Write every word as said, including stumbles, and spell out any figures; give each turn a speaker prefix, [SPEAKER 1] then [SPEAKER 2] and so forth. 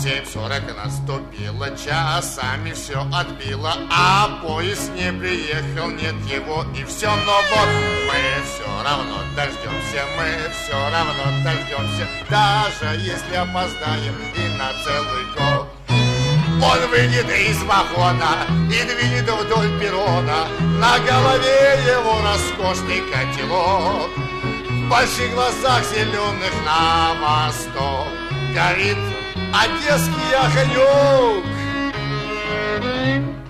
[SPEAKER 1] семь сорок наступило, часами все отбило, а поезд не приехал, нет его и все. Но вот мы все равно дождемся, мы все равно дождемся, даже если опоздаем и на целый год. Он выйдет из вагона и двинет вдоль перрона, на голове его роскошный котелок. В больших глазах зеленых на восток горит одесский огонек.